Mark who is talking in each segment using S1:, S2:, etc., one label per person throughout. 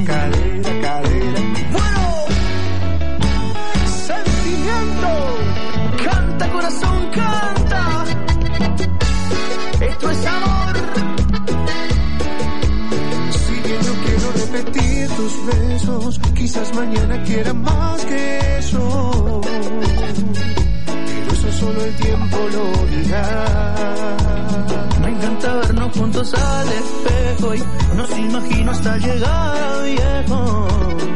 S1: cadera, cadera. Bueno, sentimiento, canta corazón, canta. Esto es amor. Si bien no quiero repetir tus besos, quizás mañana quiera más que eso. Pero eso solo el tiempo lo dirá. Me encanta vernos juntos al espejo y nos imagino hasta llegar a viejo.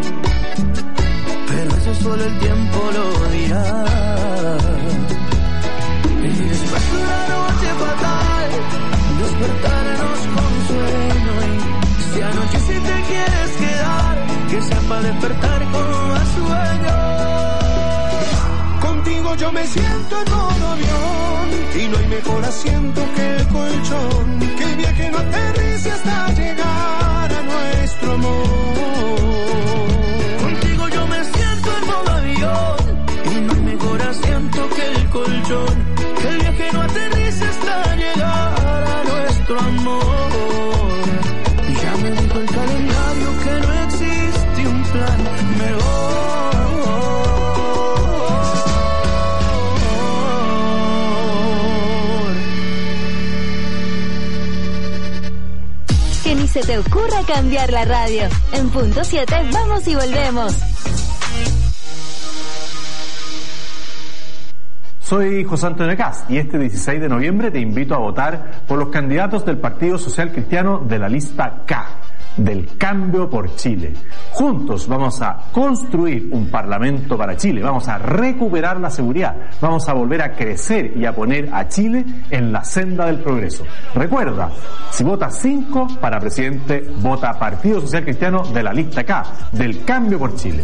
S1: Pero eso solo el tiempo lo dirá. Y después la noche fatal, despertarnos con sueño. Y si anoche si te quieres quedar, que sea para despertar con más sueño. Contigo yo me siento en modo avión y no hay mejor asiento que el colchón. Que el viaje no aterrice hasta llegar a nuestro amor. Contigo yo me siento en modo avión y no hay mejor asiento que el colchón. Que el viaje no aterrice hasta llegar a nuestro amor. Y ya me dijo el calendario que no existe un plan mejor.
S2: Que ni se te ocurra cambiar la radio. En punto 7 vamos y volvemos.
S3: Soy José Antonio Cast y este 16 de noviembre te invito a votar por los candidatos del Partido Social Cristiano de la lista K, del Cambio por Chile. Juntos vamos a construir un parlamento para Chile, vamos a recuperar la seguridad, vamos a volver a crecer y a poner a Chile en la senda del progreso. Recuerda, si votas 5 para presidente, vota Partido Social Cristiano de la lista K, del Cambio por Chile.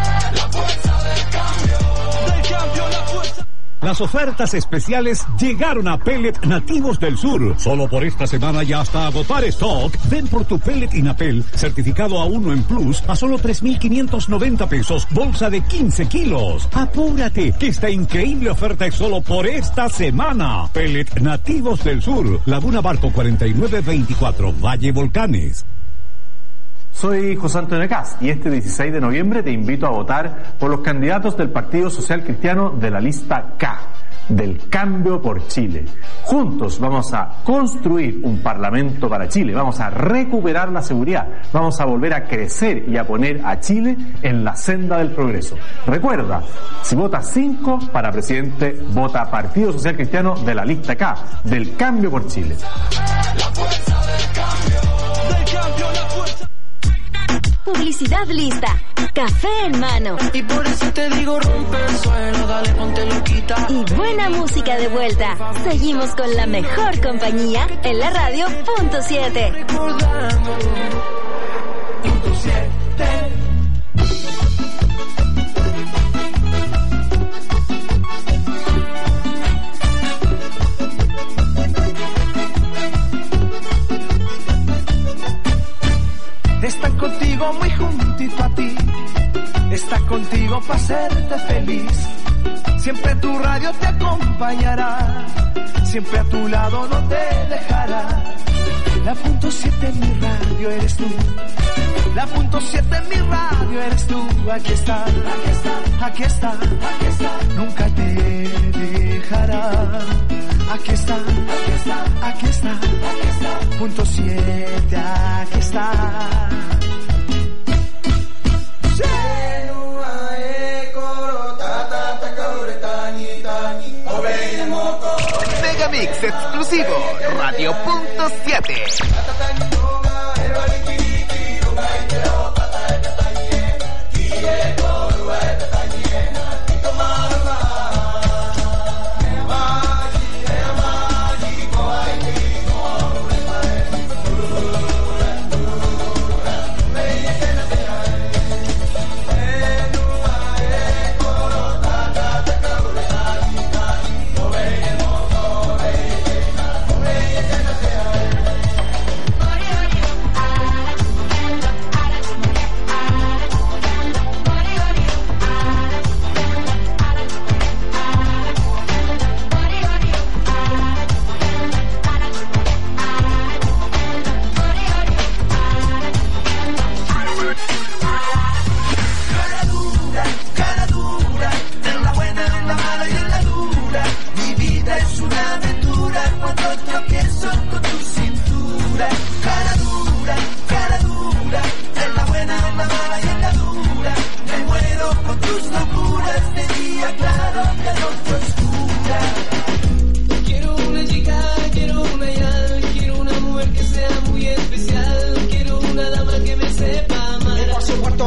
S4: Las ofertas especiales llegaron a Pellet Nativos del Sur. Solo por esta semana y hasta agotar stock, ven por tu pellet Inapel, certificado A1 en Plus, a solo 3,590 pesos, bolsa de 15 kilos. Apúrate, que esta increíble oferta es solo por esta semana. Pellet Nativos del Sur, Laguna Barco 4924, Valle Volcanes.
S3: Soy José Antonio Cast y este 16 de noviembre te invito a votar por los candidatos del Partido Social Cristiano de la lista K, del Cambio por Chile. Juntos vamos a construir un parlamento para Chile, vamos a recuperar la seguridad, vamos a volver a crecer y a poner a Chile en la senda del progreso. Recuerda, si votas 5 para presidente, vota Partido Social Cristiano de la lista K, del Cambio por Chile.
S1: La fuerza del cambio, del cambio, la fuerza.
S2: Publicidad lista. Café en mano.
S1: Y por eso te digo rompe el suelo, dale ponte loquita.
S2: Y buena música de vuelta. Seguimos con la mejor compañía en la radio punto 7.
S1: Recordando punto 7. Están contigo muy juntito a ti, están contigo para hacerte feliz. Siempre tu radio te acompañará, siempre a tu lado no te dejará. La punto 7 en mi radio eres tú, la punto 7 en mi radio eres tú. Aquí está, aquí está, aquí está, aquí está, nunca te dejará. Aquí está, aquí está, aquí está, aquí está, punto 7, aquí está.
S5: Megamix exclusivo, Radio punto 7.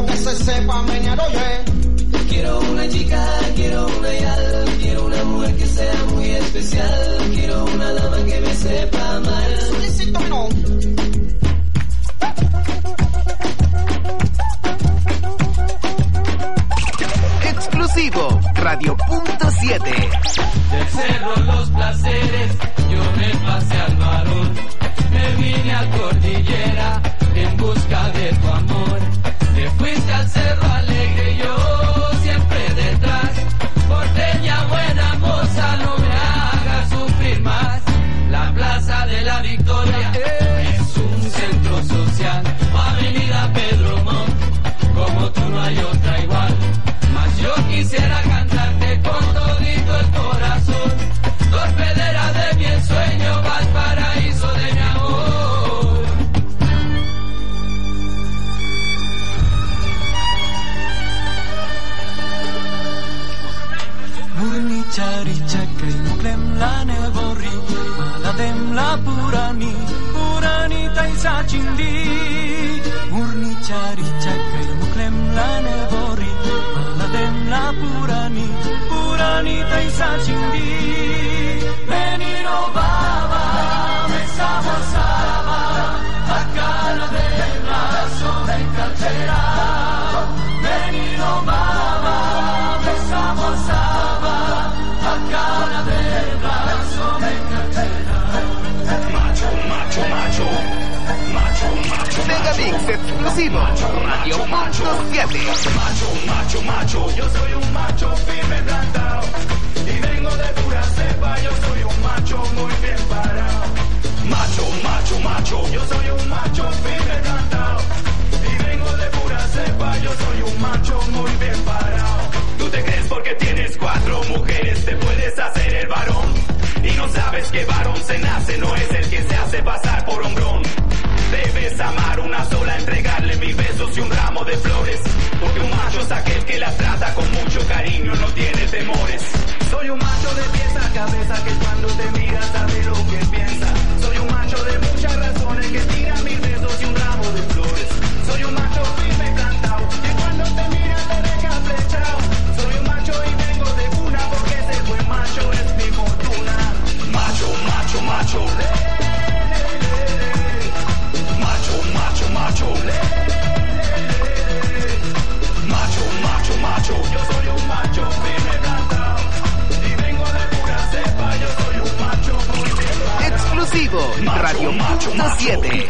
S6: quiero que se sepa, meñado, oye.
S7: Quiero una chica, quiero una yal, quiero una mujer que sea muy especial, quiero una dama que me sepa mal.
S6: Solicito no.
S5: Exclusivo Radio.7.
S7: Del cerro los placeres, yo me pasé al varón, me vine a cordillera en busca de tu amor. Te fuiste al cerro alegre, yo siempre detrás. Porteña buena moza, no me hagas sufrir más. La Plaza de la Victoria es un centro social, Avenida Pedro Montt, como tú no hay otra igual. Mas yo quisiera cantarte con todito el corazón, torpedera de mi ensueño, Valparaíso de mi amor. Murni chari chakri muklem la neborri, malatem la purani taisa chindi. Murni chari chakri muklem la neborri, malatem la purani taisa chindi. Menino baba, me sabosaba, acá la del brazo me cartera. Menino baba, me sabosaba, acá la del brazo me cartera.
S5: Macho, macho, macho. Macho, macho. Megamix exclusivo. Radio.7.
S8: Macho, macho, macho. Yo soy un macho firme plantado. Y vengo de pura cepa. Yo soy un macho muy bien parado. Macho, macho, macho. Yo soy un macho firme plantado. Y vengo de pura cepa. Yo soy un macho muy bien parado. Tú te crees porque tienes 4 mujeres, te puedes hacer el varón. Y no sabes que varón se nace, no es el que se hace pasar por hombrón. Debes amar una sola, entregarle 1000 besos y un ramo de flores. Porque un macho es aquel que la trata con mucho cariño, no tiene temores. Soy un macho de pies a cabeza que cuando te mira sabe lo que piensa. Soy un macho de muchas razones que tira 1000 besos y un ramo de flores. Soy un macho firme cantado que cuando te mira te deja flechado. Soy un macho y vengo de cuna porque ese buen macho es mi fortuna. Macho, macho, macho. Macho, macho, macho. Macho, macho, macho. Yo soy un macho firme plantado. Y vengo de pura cepa. Yo soy un macho muy bien parado.
S5: Exclusivo Radio.7.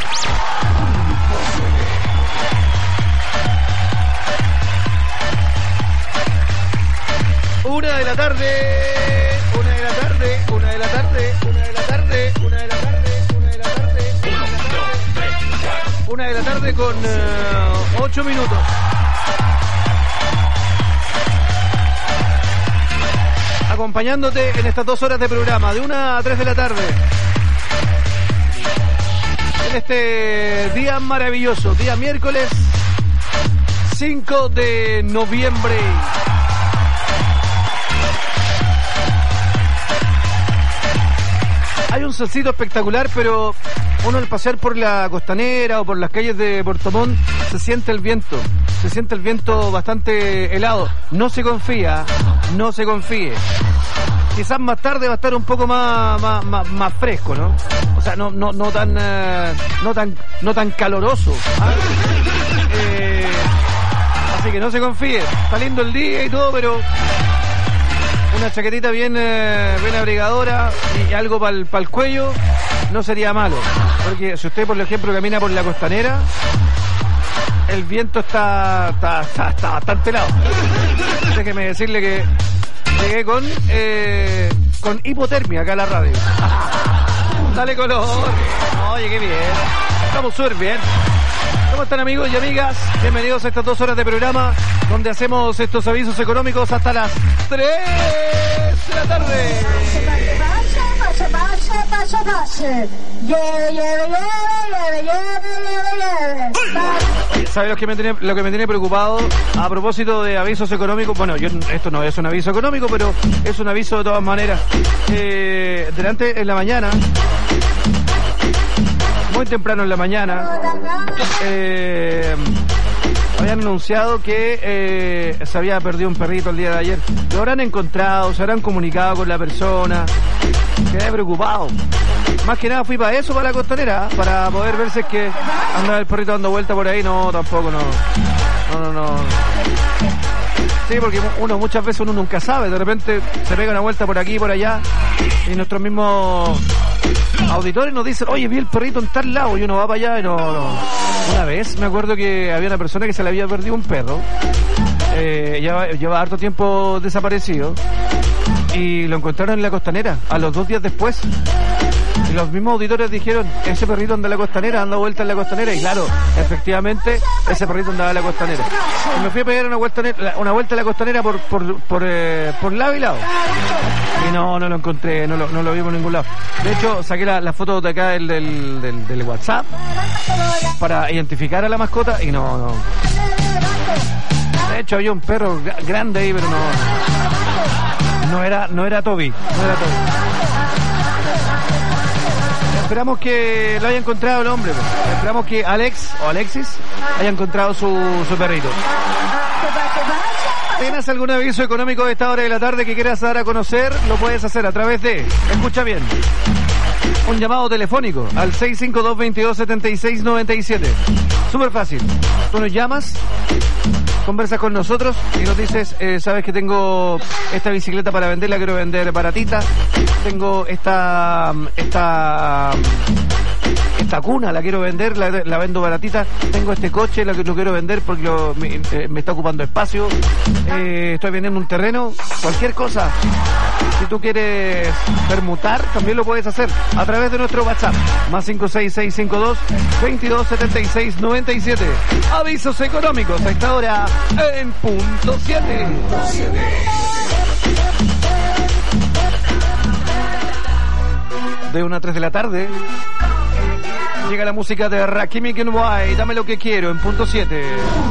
S1: 1 de la tarde, 1 de la tarde, 1 de la tarde, 1 de la tarde, 1 de la tarde, 1 de la tarde, 1 de la tarde con 8 minutos. Acompañándote en estas 2 horas de programa, de 1 a 3 de la tarde. En este día maravilloso, día miércoles 5 de noviembre. Hay un solcito espectacular, pero uno al pasear por la costanera o por las calles de Puerto Montt se siente el viento bastante helado. No se confía, no se confíe. Quizás más tarde va a estar un poco más fresco, ¿no? O sea, no tan caloroso. Así que no se confíe. Está lindo el día y todo, pero una chaquetita bien abrigadora y algo para el cuello no sería malo, porque si usted por ejemplo camina por la costanera, el viento está bastante helado. Déjeme decirle que llegué con hipotermia acá a la radio. Dale color. Oye, qué bien, estamos súper bien. ¿Cómo están, amigos y amigas? Bienvenidos a estas 2 horas de programa donde hacemos estos avisos económicos hasta las 3 de la tarde. ¿Sabes lo que me tiene preocupado? A propósito de avisos económicos, bueno, esto no es un aviso económico, pero es un aviso de todas maneras. Delante en la mañana, muy temprano en la mañana,
S9: habían anunciado que se había perdido un perrito el día de ayer. Lo habrán encontrado, se habrán comunicado con la persona. Quedé preocupado. Más que nada fui para eso, para la Costanera, para poder ver si es que andaba el perrito dando vuelta por ahí. No, tampoco, no. Sí, porque muchas veces uno nunca sabe, de repente se pega una vuelta por aquí y por allá y nuestros mismos auditores nos dicen, oye, vi el perrito en tal lado, y uno va para allá y no. Una vez me acuerdo que había una persona que se le había perdido un perro, lleva harto tiempo desaparecido, y lo encontraron en la Costanera a los 2 días después. Y los mismos auditores dijeron, ese perrito anda en la Costanera, anda vuelta en la Costanera. Y claro, efectivamente, ese perrito andaba en la Costanera. Y me fui a pegar una vuelta en la Costanera por lado y lado. Y no lo encontré, no lo vimos en ningún lado. De hecho, saqué la foto de acá del WhatsApp para identificar a la mascota y no. De hecho, había un perro grande ahí, pero no era Toby. Esperamos que lo haya encontrado el hombre. Esperamos que Alexis haya encontrado su perrito. ¿Tienes algún aviso económico de esta hora de la tarde que quieras dar a conocer? Lo puedes hacer a través de, escucha bien, un llamado telefónico al 652-22-7697. Súper fácil. Tú nos llamas, conversas con nosotros y nos dices, sabes que tengo esta bicicleta para vender, la quiero vender baratita. Tengo esta cuna, la quiero vender, la vendo baratita. Tengo este coche, lo quiero vender porque me está ocupando espacio. Estoy vendiendo un terreno, cualquier cosa. Si tú quieres permutar, también lo puedes hacer a través de nuestro WhatsApp, más 56652-227697. Avisos económicos a esta hora en punto 7. De 1 a 3 de la tarde llega la música de Rakim Kenway, Dame lo que quiero, en punto 7.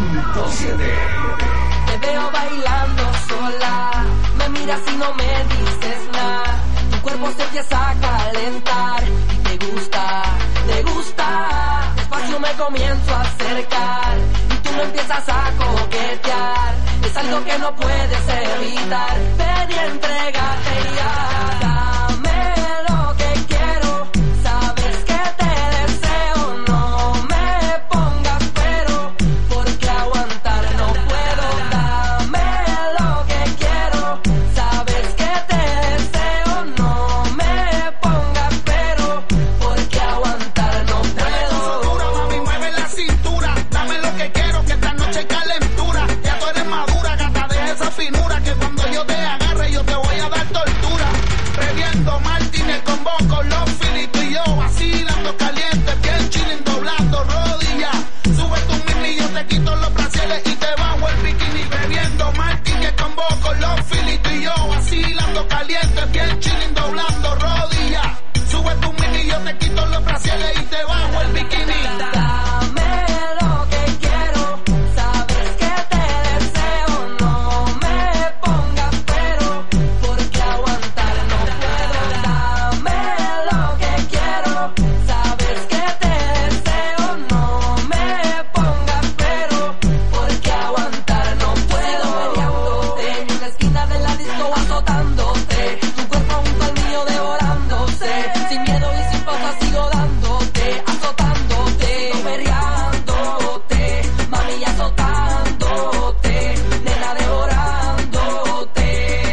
S10: Te veo bailando sola, me miras y no me dices nada. Tu cuerpo se empieza a calentar y te gusta. Despacio me comienzo a acercar y tú me empiezas a coquetear. Es algo que no puedes evitar. Ven y entrégate ya. Dame lo que quiero. Sabes que te deseo. No me pongas pero, porque aguantar no puedo. Dame lo que quiero. Sabes que te deseo. No me pongas pero, porque aguantar no puedo.
S6: Mami, mueve la cintura. Dame lo que quiero, que esta noche hay calentura. Ya tú eres madura, gata, deja esa finura, que cuando yo te agarre yo te voy a dar tortura. Bebiendo Martínez con Boco, los filitos y yo vacilando caliente, bien chilling, doblando rodillas. Sube tu mini, yo te quito los brasiles y te bajo el bikini. Bebiendo Martínez con Boco, los filitos y yo vacilando caliente, bien chilling, doblando rodillas. Sube tu mini, yo te quito los brasiles y te bajo el bikini.
S10: Dame lo que quiero, sabes que te deseo. No me pongas pero, porque aguantar no puedo. Dame lo que quiero, sabes que te deseo. No me pongas pero, porque aguantar no puedo. Peleándote en la esquina de la disco, azotándote, tu cuerpo junto al mío devorándose. Sin miedo y sin pausa sigo dándote, azotándote, peleándote, mami azotándote, nena devorándote.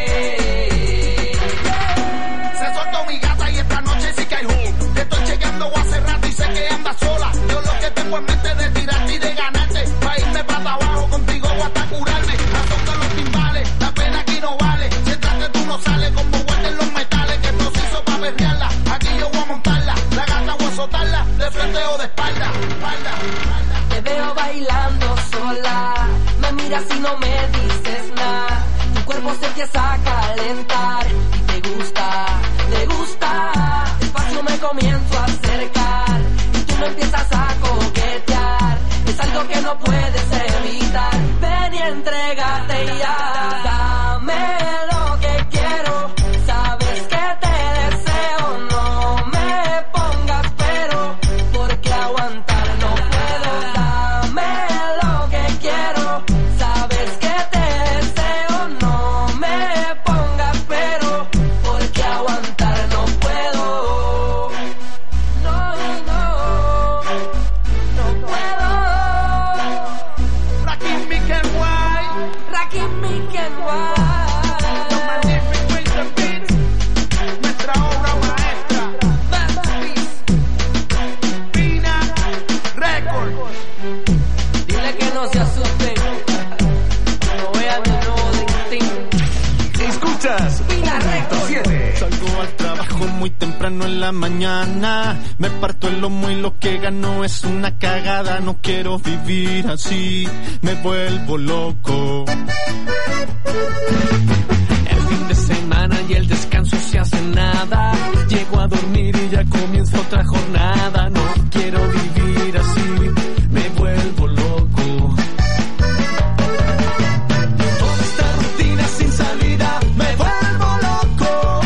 S6: Se soltó mi gata y esta noche sí que hay jugo. Te estoy chequeando hace rato y sé que andas sola. Yo lo que tengo en mente es de tirarte y de ganarte, pa' irme para abajo contigo o hasta curarme. Azota los timbales, la pena aquí no vale. Si entraste tú no sales, como guarden los metales, que esto se hizo pa' perrearla. Aquí yo voy a montarla, la gata voy a azotarla, de frente o de espalda.
S10: Te veo bailando sola, me miras y no me dices nada. Tu cuerpo se empieza a calentar y te gusta. Despacio me comienzo a acercar y tú me empiezas a coquetear. Es algo que no puedes evitar. Ven y entrégate ya. Dame lo que quiero, sabes que te deseo. No me pongas pero, porque aguantar no puedo. Dame lo que quiero.
S11: temprano en la mañana. Me parto el lomo y lo que gano es una cagada. No quiero vivir así, me vuelvo loco.
S7: El fin de semana y el descanso se hace nada. Llego a dormir y ya comienza otra jornada. No quiero vivir así, me vuelvo loco. Toda esta rutina sin salida, me vuelvo loco.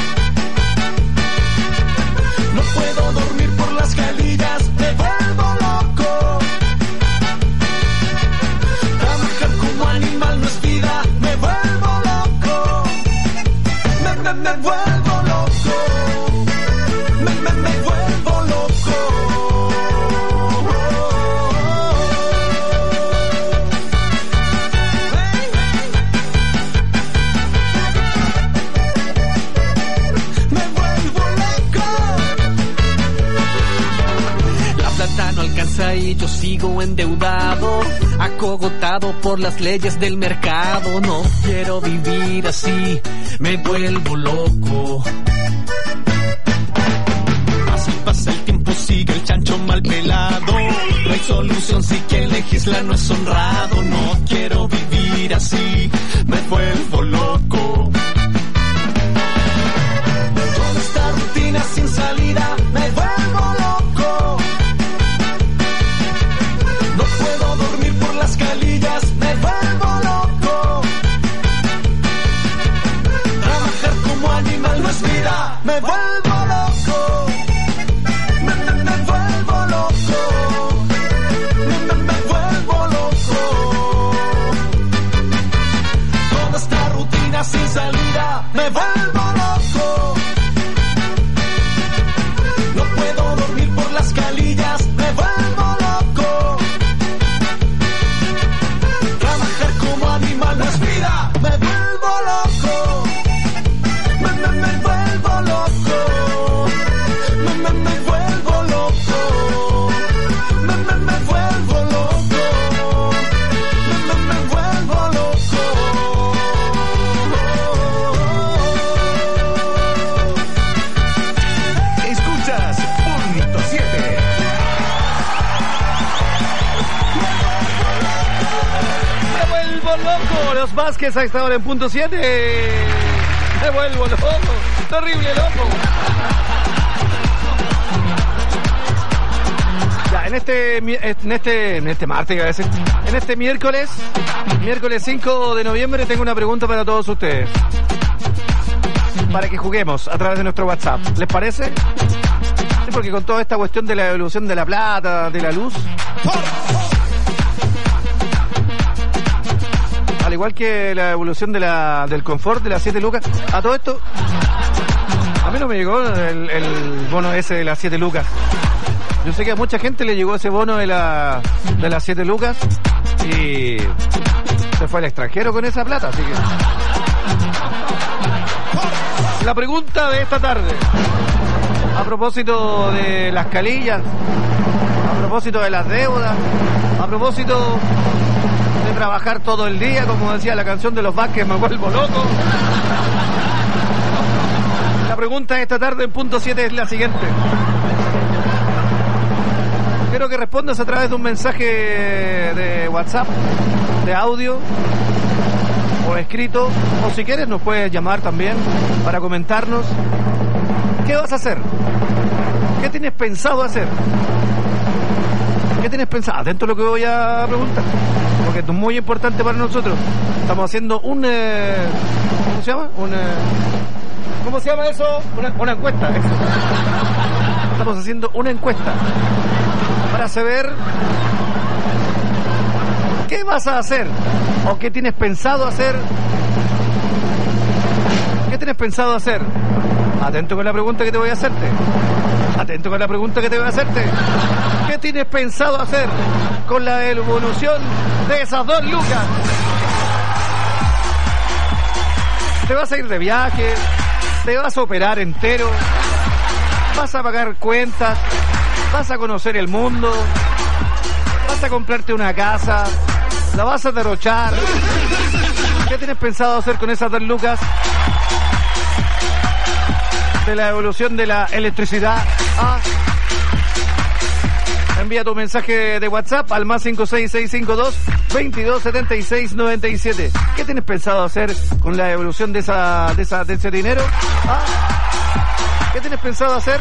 S7: No puedo dormir por las calillas, me vuelvo loco. Trabajar como animal no es vida, me vuelvo loco. Me vuelvo loco. Me vuelvo loco. Me vuelvo loco. La plata no alcanza y yo sigo endeudado, acogotado por las leyes del mercado. No quiero vivir así, me vuelvo loco.
S11: Así pasa el tiempo, sigue el chancho mal pelado. No hay solución si quien legisla no es honrado. No quiero vivir así, me vuelvo loco.
S7: Toda esta rutina sin salida, me vuelvo loco. No puedo dormir por las calillas, me vuelvo loco. Trabajar como animal no es vida, me vuelvo loco. Me vuelvo loco. Me vuelvo loco. Toda esta rutina sin salida, me vuelvo loco. No puedo dormir por las calillas, me vuelvo loco. Trabajar como animal no es vida, me vuelvo loco. Me vuelvo loco. Me vuelvo loco. Me vuelvo loco. Me vuelvo loco.
S5: Escuchas Punto 7.
S9: Me vuelvo loco. Los Vázquez a esta hora en Punto 7. Me vuelvo loco. Terrible loco. Ya, en este martes, iba a decir, en este miércoles 5 de noviembre, tengo una pregunta para todos ustedes. Para que juguemos a través de nuestro WhatsApp. ¿Les parece? Sí, porque con toda esta cuestión de la evolución de la plata, de la luz, al igual que la evolución del confort de las 7 lucas, a todo esto, a mí no me llegó el bono ese de las 7 lucas. Yo sé que a mucha gente le llegó ese bono de las 7 lucas y se fue al extranjero con esa plata, así que... La pregunta de esta tarde, a propósito de las calillas, a propósito de las deudas, a propósito de trabajar todo el día, como decía la canción de los Vázquez, me vuelvo loco. La pregunta de esta tarde en Punto 7 es la siguiente. Quiero que respondas a través de un mensaje de WhatsApp, de audio o escrito, o si quieres nos puedes llamar también para comentarnos qué vas a hacer, qué tienes pensado hacer, qué tienes pensado. Atento a lo que voy a preguntar, porque esto es muy importante para nosotros. Estamos haciendo ¿cómo se llama? ¿Cómo se llama eso? Una encuesta. Eso. Estamos haciendo una encuesta para saber qué vas a hacer o qué tienes pensado hacer. ¿Qué tienes pensado hacer? Atento con la pregunta que te voy a hacerte. Atento con la pregunta que te voy a hacerte. ¿Qué tienes pensado hacer con la evolución de esas 2 lucas? ¿Te vas a ir de viaje? ¿Te vas a operar entero? ¿Vas a pagar cuentas? ¿Vas a conocer el mundo? ¿Vas a comprarte una casa? ¿La vas a derrochar? ¿Qué tienes pensado hacer con esas 2 lucas? de la evolución de la electricidad. Envía tu mensaje de WhatsApp al más 56652 227697. ¿Qué tienes pensado hacer con la evolución de ese dinero? ¿Qué tienes pensado hacer?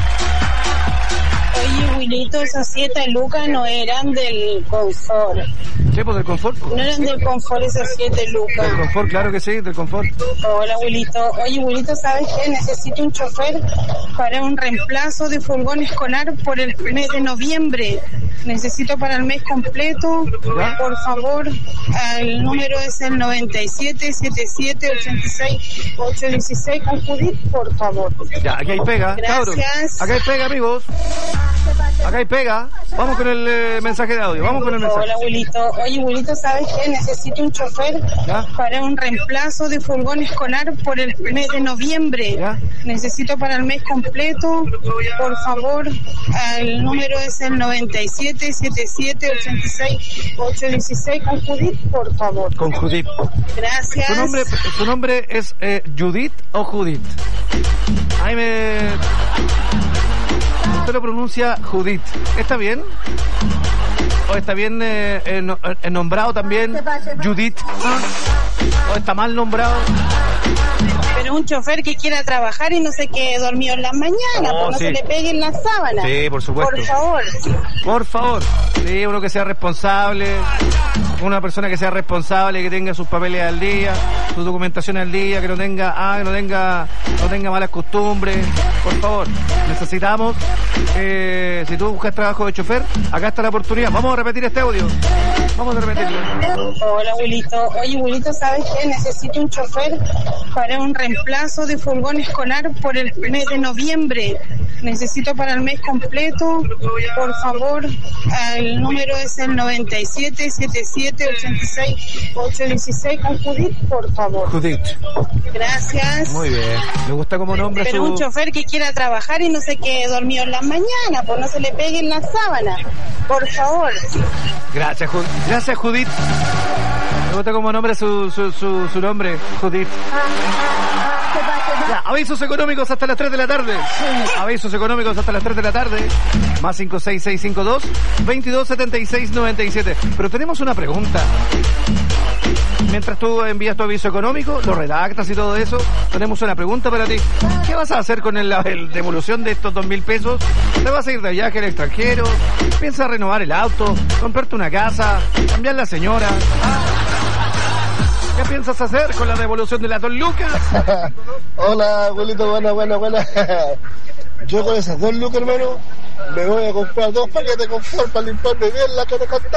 S12: Oye, Wilito, esas 7 lucas no eran del confort.
S9: ¿Qué, pues del confort?
S12: No eran del confort esas 7 lucas.
S9: Del confort, claro que sí, del confort.
S12: Hola, Wilito. Oye, Wilito, ¿sabes qué? Necesito un chofer para un reemplazo de furgón escolar por el mes de noviembre. Necesito para el mes completo.
S9: ¿Ya?
S12: Por favor, el número es el 9777868816 con Judith, por favor.
S9: Ya, aquí hay pega, cabros.
S12: Gracias.
S9: Acá hay pega, amigos. Acá hay pega. Vamos con el mensaje de audio. Vamos con el mensaje.
S12: Hola, Wilito. Oye, Wilito, ¿sabes qué? Necesito un chofer
S9: ¿Ya?
S12: para un reemplazo de furgón escolar por el mes de noviembre.
S9: ¿Ya?
S12: Necesito para el mes completo. Por favor, el número es el 9777868816 con Judith, por favor.
S9: Con Judith.
S12: Gracias.
S9: ¿Tu nombre es Judith o Judith? Ahí usted lo pronuncia Judith. ¿Está bien? ¿O está bien nombrado también Judith? ¿O está mal nombrado?
S12: Pero un chofer que quiera trabajar y no se quede dormido en las mañanas, no
S9: sí.
S12: se le peguen las sábanas.
S9: Sí, por supuesto.
S12: Por favor.
S9: Por favor. Sí, uno que sea responsable, una persona que sea responsable, que tenga sus papeles al día, su documentación al día, que no tenga malas costumbres. Por favor, necesitamos, si tú buscas trabajo de chofer, acá está la oportunidad. Vamos a repetir este audio. Vamos a repetirlo.
S12: Hola, Wilito. Oye, Wilito, ¿sabes qué? Necesito un chofer para un reemplazo de furgón escolar por el mes de noviembre. Necesito para el mes completo. Por favor, el número es el 9777868816 con Judith, por favor.
S9: Judith.
S12: Gracias.
S9: Muy bien. Me gusta como nombre
S12: Pero un chofer que quiera trabajar y no se quede dormido en las mañanas, no se le peguen las sábanas. Por favor.
S9: Gracias, Gracias, Judith. Me gusta como nombre su nombre, Judith. Ya, avisos económicos hasta las 3 de la tarde. Avisos económicos hasta las 3 de la tarde. Más 56652 227697. Pero tenemos una pregunta. Mientras tú envías tu aviso económico, lo redactas y todo eso, tenemos una pregunta para ti. ¿Qué vas a hacer con la devolución de estos 2.000 pesos? ¿Te vas a ir de viaje al extranjero? ¿Piensas renovar el auto? ¿Comprarte una casa? ¿Cambiar la señora? ¿Qué piensas hacer con la devolución de las 2 lucas?
S13: Hola, abuelito, buena. Yo con esas 2 lucas, hermano, me voy a comprar 2 paquetes de confort para limpiarme bien la que te conté.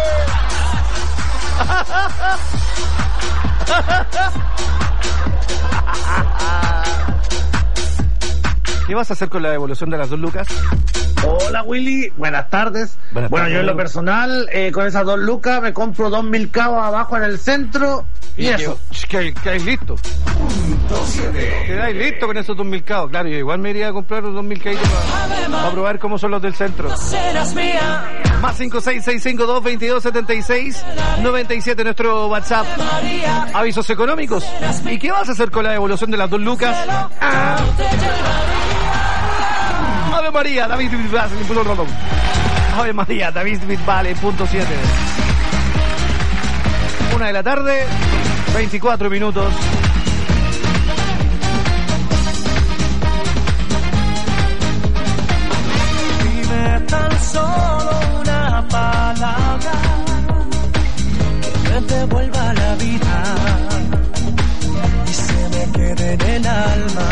S9: ¿Qué vas a hacer con la devolución de las 2 lucas?
S14: Hola, Willy, buenas tardes. Bueno, yo en lo personal, con esas 2 lucas me compro 2.000 cabos abajo en el centro y eso.
S9: ¿Quedáis listo? ¿Quedáis listo con esos 2.000 cabos? Claro, yo igual me iría a comprar los 2.000 cabos para probar cómo son los del centro. Más 56652 227697 nuestro WhatsApp. Avisos económicos. ¿Y qué vas a hacer con la devolución de las 2 lucas? Ave María, David Bisbal, Ave María, David Bisbal, punto 7. 1 de la tarde, 24 minutos.
S1: Dime tan solo una palabra que me devuelva la vida y se me quede en el alma.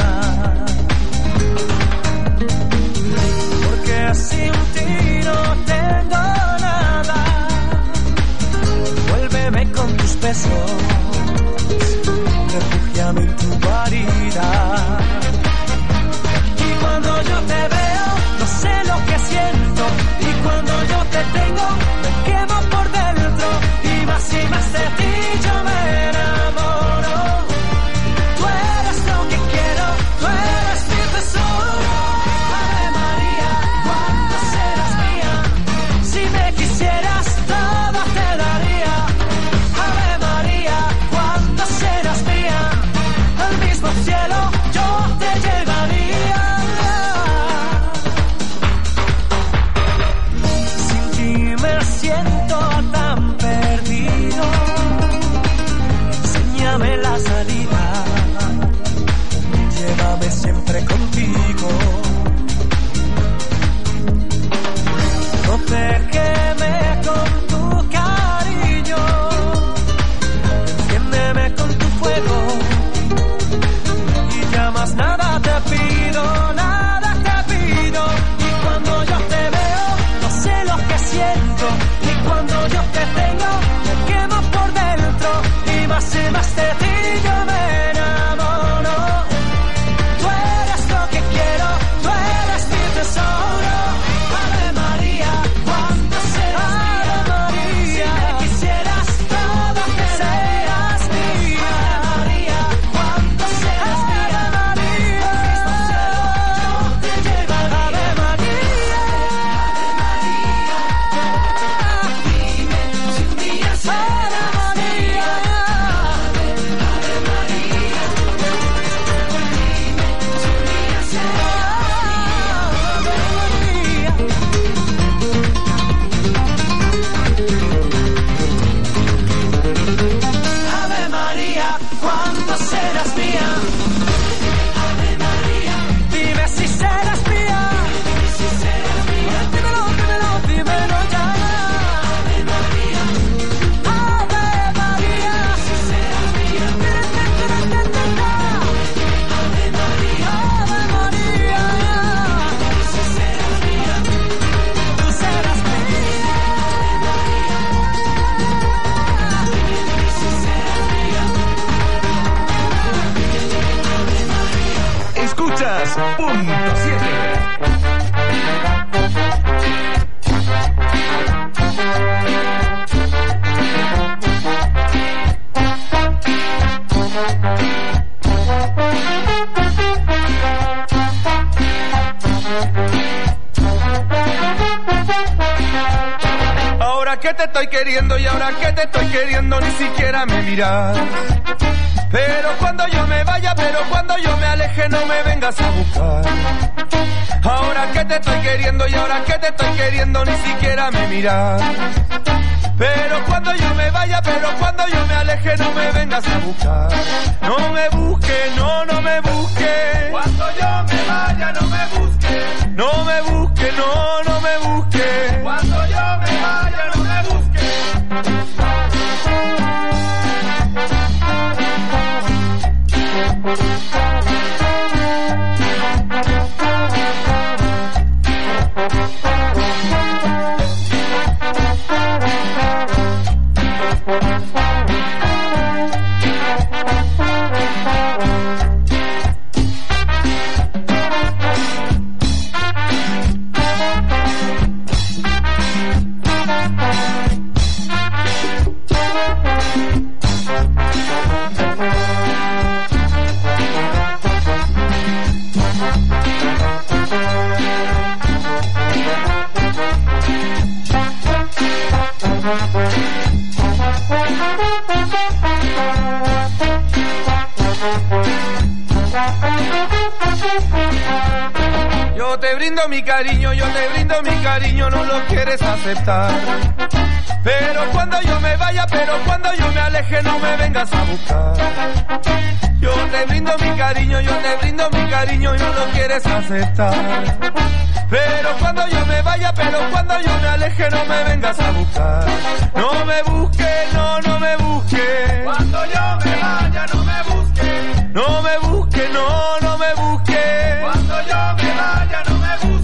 S1: Sin ti no tengo nada. Vuélveme con tus besos,
S10: siento tan perdido. Enséñame la salida, llévame siempre contigo. Protégeme con tu cariño, enciéndeme con tu fuego, y ya más nada te pido, nada te pido. Y cuando yo te veo, no sé lo que siento, y cuando yo te tengo, me quemo por dentro, y más de ti yo me enamoro. Tú eres lo que quiero, tú eres mi tesoro. Ave María, cuando serás mía, si me quisieras todo que seas mía. Ave María, cuando serás mía, mismo cielo yo te llevaré. Ave María, dime si un día será María. Ave María, dime si un día será Ave María, ¿cuándo serás mía? Ave María, dime si serás mía. Si serás mía, dímelo, dímelo, dímelo ya. Ave María, Ave María, si serás mía. Ave María, Ave María, si serás mía, tú serás mía.
S5: Escuchas Punto 7.
S1: Ahora que te estoy queriendo y ahora que te estoy queriendo ni siquiera me miras. Pero cuando yo me vaya, pero cuando yo me aleje no me vengas a buscar. Ahora que te estoy queriendo y ahora que te estoy queriendo ni siquiera me miras. Pero cuando yo me vaya, pero cuando yo me aleje no me vengas a buscar. No me busques, no, no me busques. Cuando yo me vaya no me busques. No me busques, no, no me busques. Cuando yo me vaya no me busques. Yo te brindo mi cariño, yo te brindo mi cariño, no lo quieres aceptar. Pero cuando yo me vaya, pero cuando yo me aleje, no me vengas a buscar. Yo te brindo mi cariño, yo te brindo mi cariño y no lo quieres aceptar. Pero cuando yo me vaya, pero cuando yo me aleje, no me vengas a buscar. No me busques, no, no me busques. Cuando yo me vaya, no me busques. No me busques, no, no me busques. Cuando yo me vaya, no me busques.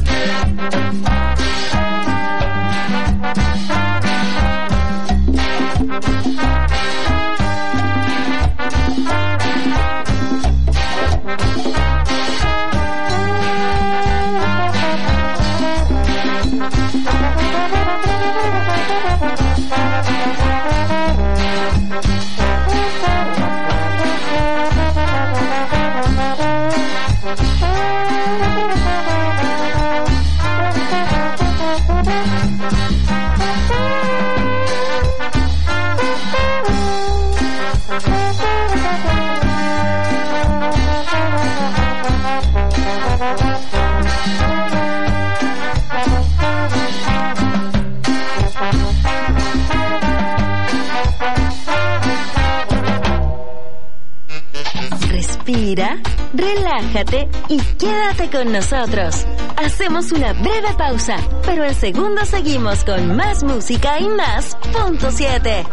S2: Respira, relájate y quédate con nosotros. Hacemos una breve pausa, pero en segundos seguimos con más música y más Punto 7.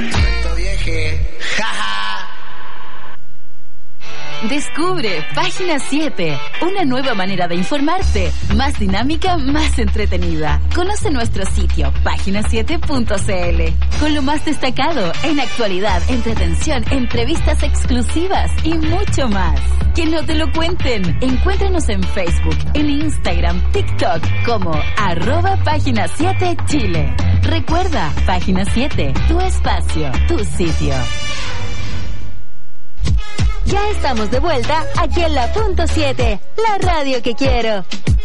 S15: Descubre Página 7, una nueva manera de informarte, más dinámica, más entretenida. Conoce nuestro sitio, página7.cl, con lo más destacado en actualidad, entretención, entrevistas exclusivas y mucho más. Que no te lo cuenten. Encuéntranos en Facebook, en Instagram, TikTok como @Página 7 Chile. Recuerda, Página 7, tu espacio, tu sitio.
S2: Ya estamos de vuelta aquí en la Punto 7, la radio que quiero.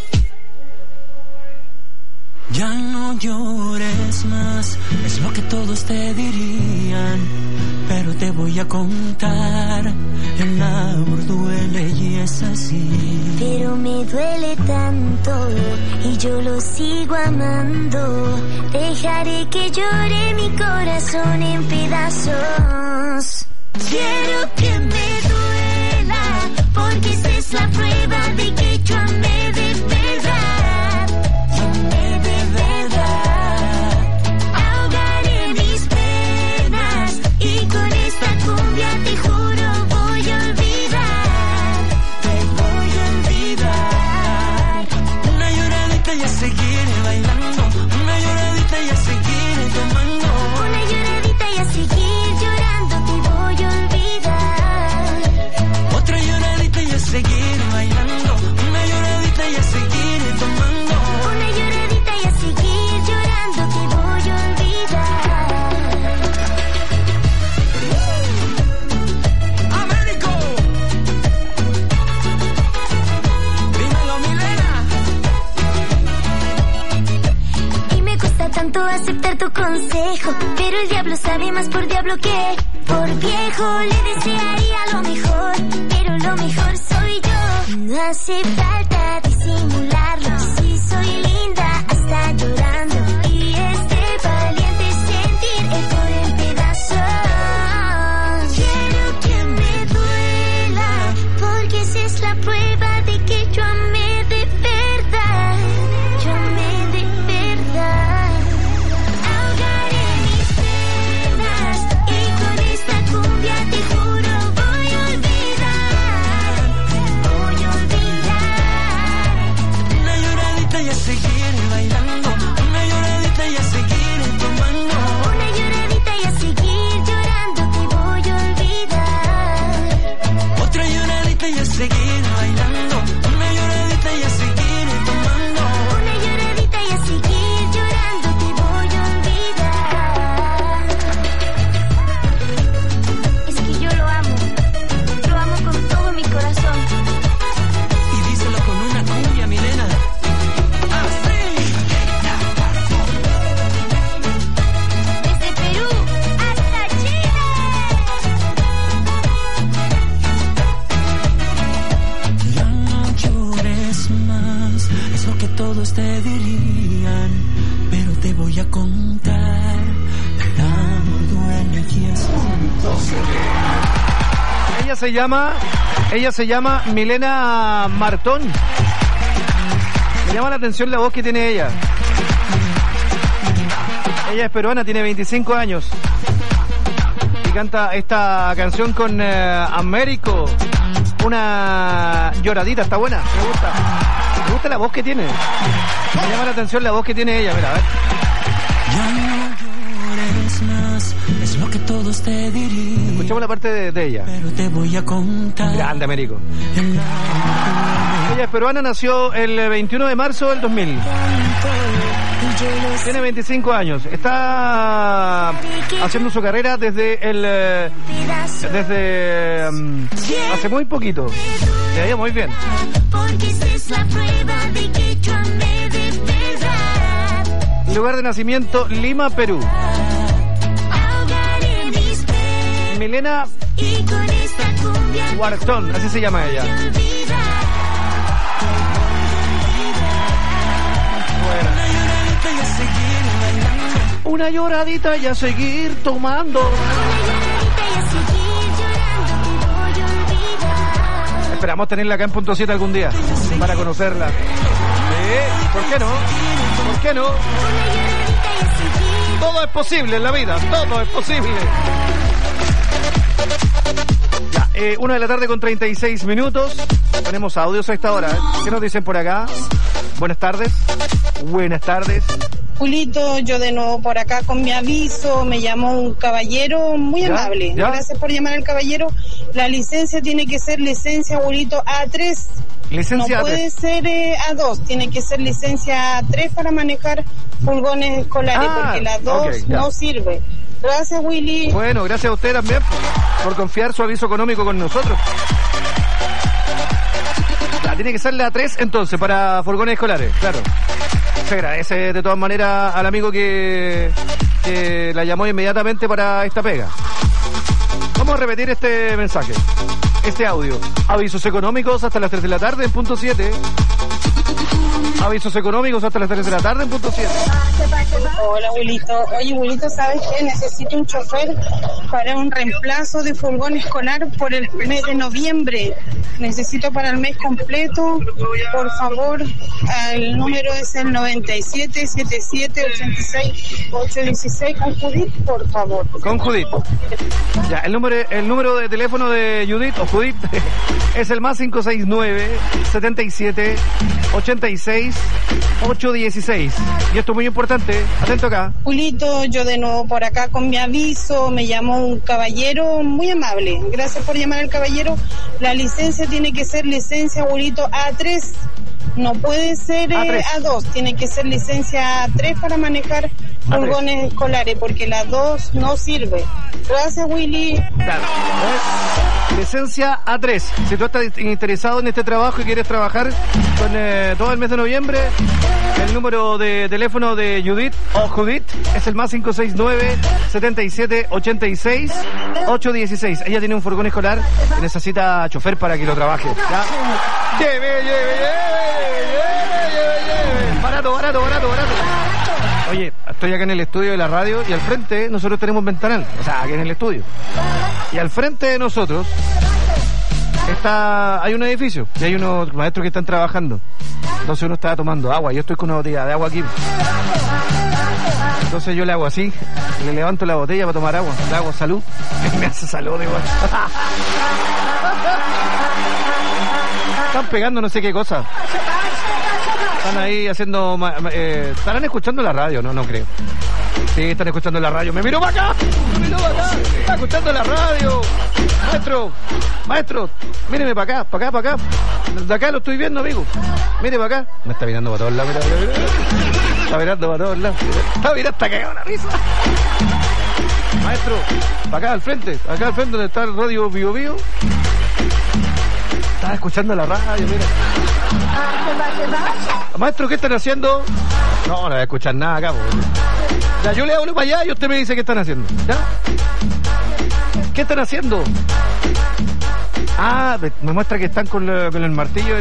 S11: Ya no llores más, es lo que todos te dirían, pero te voy a contar, el amor duele y es así.
S16: Pero me duele tanto y yo lo sigo amando, dejaré que llore mi corazón en pedazos. Quiero que me duela, porque esa es la prueba de que yo amé de verdad. Amé de verdad. Ahogaré mis penas y con esta cumbia te juro voy a olvidar. Te voy a olvidar.
S11: Una lloradita y a seguir bailando, una lloradita y a seguir tomando,
S16: una lloradita y a seguir llorando te voy a olvidar.
S11: otra lloradita y a seguir bailando, una lloradita y a seguir tomando,
S16: una lloradita y a seguir llorando te voy a olvidar.
S11: Américo, dímelo Milena.
S16: Y me cuesta tanto aceptar tu consejo, pero el diablo sabe más por diablo que por viejo. Le desearía lo mejor, pero lo mejor soy yo. No hace falta disimularlo, si soy linda hasta llorando. Y este valiente sentir esto en pedazos. Quiero que me duela, porque esa es la prueba de que yo amé de verdad. Yo amé de verdad. Ahogaré mis penas y con esta cumbia te juro voy a olvidar. Voy a olvidar.
S11: Una lloradita y a seguir bailando, una lloradita y a seguir tomando,
S16: Una lloradita y a seguir llorando te voy a olvidar.
S11: otra lloradita y a seguir bailando, una lloradita y a seguir tomando,
S16: Una lloradita y a seguir llorando te voy a olvidar. Es que yo lo amo con todo mi corazón.
S11: y díselo con una cumbia, Milena. Así.
S16: Desde Perú hasta Chile.
S11: Ya no llores más, es lo que todos te dirían, pero te voy a contar, el amor duele y es
S9: Ella se llama Milena Martón. Me llama la atención la voz que tiene ella. Ella es peruana, tiene 25 años. Y canta esta canción con Américo. Una lloradita, está buena, me gusta. Me gusta la voz que tiene. Me llama la atención la voz que tiene ella, mira, a ver.
S11: Ya no llores más, es lo que todos te dirían.
S9: Escuchamos la parte de ella.
S11: Pero te voy a contar.
S9: Grande, Américo. Ella es peruana, nació el 21 de marzo del 2000. Tiene 25 años. Está haciendo su carrera desde hace muy poquito. Le ha ido muy bien.
S16: Porque esa es la prueba de que yo amé de verdad.
S9: Lugar de nacimiento, Lima, Perú.
S16: Ahogaré mis penas
S9: Milena
S16: y con esta cumbia te
S9: Huartón, así se llama ella.
S16: voy a olvidar.
S9: Una lloradita y a seguir tomando.
S16: Una lloradita y a seguir llorando te voy a olvidar.
S9: Esperamos tenerla acá en Punto 7 algún día para conocerla. Sí, ¿por qué no? ¿Por qué no? Todo es posible en la vida, todo es posible. Ya, 1:36 p.m. Tenemos audios a esta hora. ¿Qué nos dicen por acá? Buenas tardes. Buenas tardes.
S12: Julito, yo de nuevo por acá con mi aviso, me llamó un caballero muy amable.
S9: ¿Ya?
S12: Gracias por llamar al caballero. La licencia tiene que ser licencia, Julito, A3.
S9: Licencia
S12: no puede
S9: A3.
S12: ser A2, tiene que ser licencia A3 para manejar furgones escolares, porque la 2
S9: ok, ya.
S12: no sirve. Gracias, Willy.
S9: Bueno, gracias a usted también por confiar su aviso económico con nosotros. Tiene que ser la 3 entonces para furgones escolares, claro. Se agradece de todas maneras al amigo que la llamó inmediatamente para esta pega. Vamos a repetir este mensaje, este audio. Avisos económicos hasta las 3 de la tarde en Punto 7. Avisos económicos hasta las 3 de la tarde en Punto 7.
S12: Hola, Wilito. Oye, Wilito, ¿sabes qué? Necesito un chofer para un reemplazo de furgón escolar por el mes de noviembre. Necesito para el mes completo. Por favor, el número es el 97 77 86 816 con Judith, por favor.
S9: Con Judith. Ya, el número de teléfono de Judith o Judith es el más 569 77 86 816. Y esto es muy importante, atento acá.
S12: Julito, yo de nuevo por acá con mi aviso, me llamó un caballero muy amable. Gracias por llamar al caballero. La licencia tiene que ser licencia, Julito, A3. No puede ser A2, tiene que ser licencia A3 para manejar furgones escolares, porque la 2 no sirve. Gracias, Willy.
S9: Claro. Licencia A3. Si tú estás interesado en este trabajo y quieres trabajar con todo el mes de noviembre, el número de teléfono de Judith o Judith es el más 569 77 86 816. Ella tiene un furgón escolar y necesita chofer para que lo trabaje. ¿Ya? Lleve. Barato. Oye, estoy acá en el estudio de la radio y al frente nosotros tenemos un ventanal, o sea, aquí en el estudio. Y al frente de nosotros hay un edificio y hay unos maestros que están trabajando. Entonces uno está tomando agua, yo estoy con una botella de agua aquí. Entonces yo le hago así, le levanto la botella para tomar agua, le hago salud, me hace salud igual. Están pegando no sé qué cosa. Están ahí haciendo... estarán escuchando la radio, no creo. Sí, están escuchando la radio. ¡Me miro para acá! ¡Está escuchando la radio! Maestro, míreme para acá. De acá lo estoy viendo, amigo. Mire para acá. Me está mirando para todos lados, mira. Está mirando para todos lados. Está mirando hasta que haga una risa. Maestro, para acá al frente donde está el radio Bio Bio. Estaba escuchando la radio, mira. Maestro, ¿qué están haciendo? No voy a escuchar nada acá, ya, yo le hablo para allá y usted me dice qué están haciendo. ¿Ya? ¿Qué están haciendo? Ah, me muestra que están con el martillo.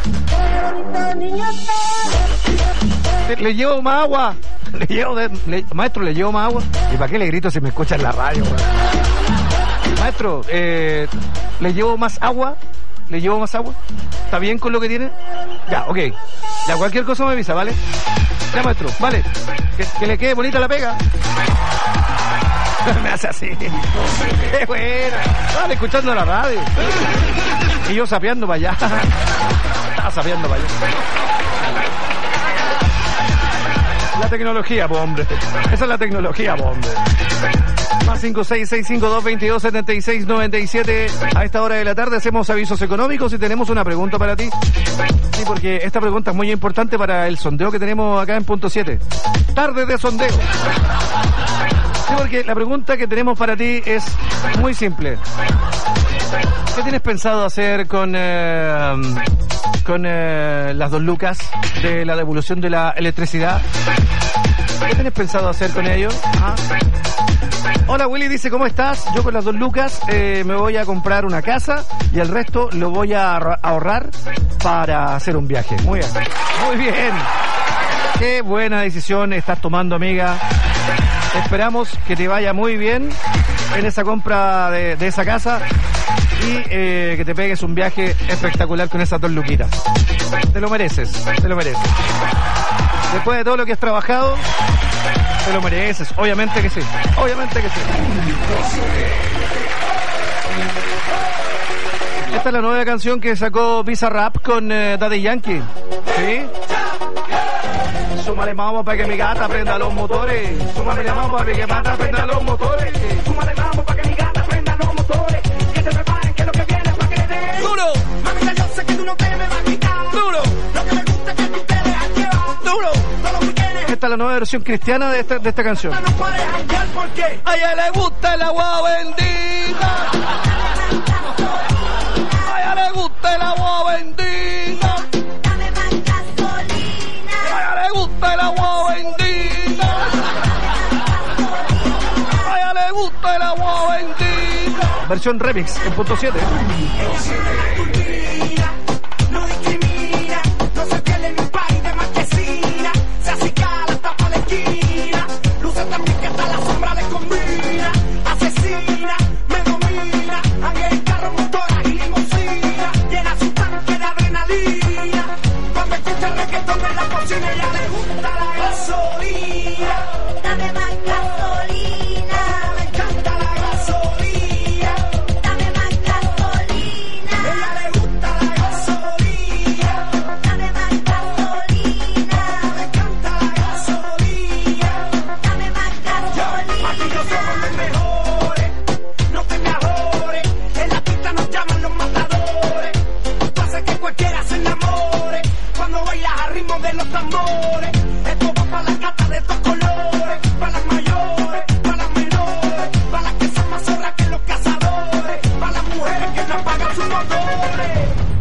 S9: Le llevo más agua. Maestro, le llevo más agua. ¿Y para qué le grito si me escucha en la radio? Maestro, le llevo más agua. ¿Está bien con lo que tiene? Ya, ok. Ya, cualquier cosa me avisa, ¿vale? Ya, maestro, vale. Que le quede bonita la pega. Me hace así. ¡Qué buena! Vale, escuchando la radio. Y yo sapeando para allá. Estaba sapeando para allá. La tecnología, po, hombre. Esa es la tecnología, po, hombre. Más 56652227697. A esta hora de la tarde hacemos avisos económicos y tenemos una pregunta para ti. Sí, porque esta pregunta es muy importante para el sondeo que tenemos acá en Punto 7. Tarde de sondeo. Sí, porque la pregunta que tenemos para ti es muy simple. ¿Qué tienes pensado hacer con las 2 lucas de la devolución de la electricidad? ¿Qué tienes pensado hacer con ello? ¿Ah? Hola, Willy dice, ¿cómo estás? Yo con las 2 lucas me voy a comprar una casa y el resto lo voy a ahorrar para hacer un viaje. Muy bien. Muy bien. Qué buena decisión estás tomando, amiga. Esperamos que te vaya muy bien en esa compra de esa casa y que te pegues un viaje espectacular con esas 2 luquitas. Te lo mereces, te lo mereces. Después de todo lo que has trabajado, te lo mereces. Obviamente que sí, obviamente que sí. Esta es la nueva canción que sacó Bizarrap con Daddy Yankee. ¿Sí? Súmale mambo para que mi gata prenda los motores. Súmale mambo para que mi gata prenda los motores. Súmale mambo para que mi gata prenda los motores. Que se preparen que lo que viene es para que le den. Duro. Mamita, yo sé que tú no te me vas a quitar. Duro. Lo que me gusta es que tú te dejas llevar. Duro. Todos los weekends. Esta es la nueva versión cristiana de esta canción. No pares janguear porque a ella le gusta el agua bendita. A ella le gusta el agua bendita. Le gusta el agua bendita. A ella le gusta el agua bendita. Versión remix en .7. No discrimina, no se pierde en mi país de marquesina. Se acicala hasta para la esquina. Luce también que hasta la sombra le combina. Asesina, me domina. Anga en carro, motora y limusina. Llena su tanque de adrenalina. Cuando escucha el reggaetón en la cocina, ella le gusta la gasolina. Dame más gasolina. Me encanta la gasolina. Dame más gasolina. Ella le gusta la gasolina. Dame más gasolina. Me encanta la gasolina. Dame más gasolina. Aquí yo somos los mejores. No te me ahorres. En la pista nos llaman los matadores. Tú haces que cualquiera se enamore. Cuando bailas al ritmo de los tambores. Esto va para las gatas de estos colores. Para las mayores, para las menores. Para las que son más zorras que los cazadores. Para las mujeres que no apagan sus motores.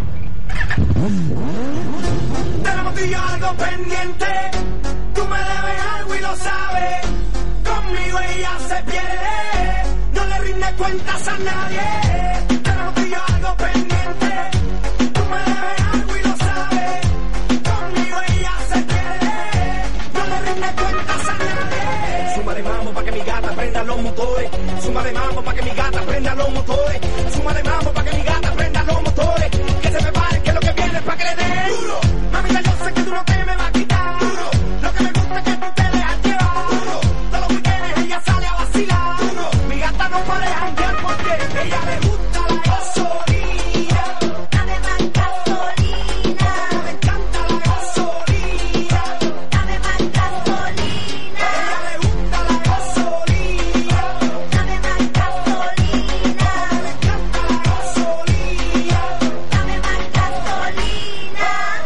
S9: Tenemos tú y yo algo pendiente. Tú me debes algo y lo sabes. Conmigo ella se pierde. No le rinde cuentas a nadie. Tenemos tú y yo algo pendiente. Tú me debes algo y lo sabes. Conmigo ella se pierde. No le rinde cuentas a nadie. Súmale mambo pa' que mi gata prenda los motores. Súmale mambo pa' que mi gata prenda los motores. Súmale mambo pa' que mi gata prenda los motores. Que se preparen que lo que viene es pa' que le den. Duro. Mamita, yo sé que tú no te me vas a quitar. Duro. Lo que me gusta es que tú te dejas llevar. Duro. Todos los weekends ella sale a vacilar. Duro. Mi gata no puede janguear porque ella le gusta la gasolina. Dame más gasolina. Me encanta la gasolina. Dame más gasolina. Ella le gusta la gasolina. Dame más gasolina. Me encanta la gasolina. Dame más gasolina.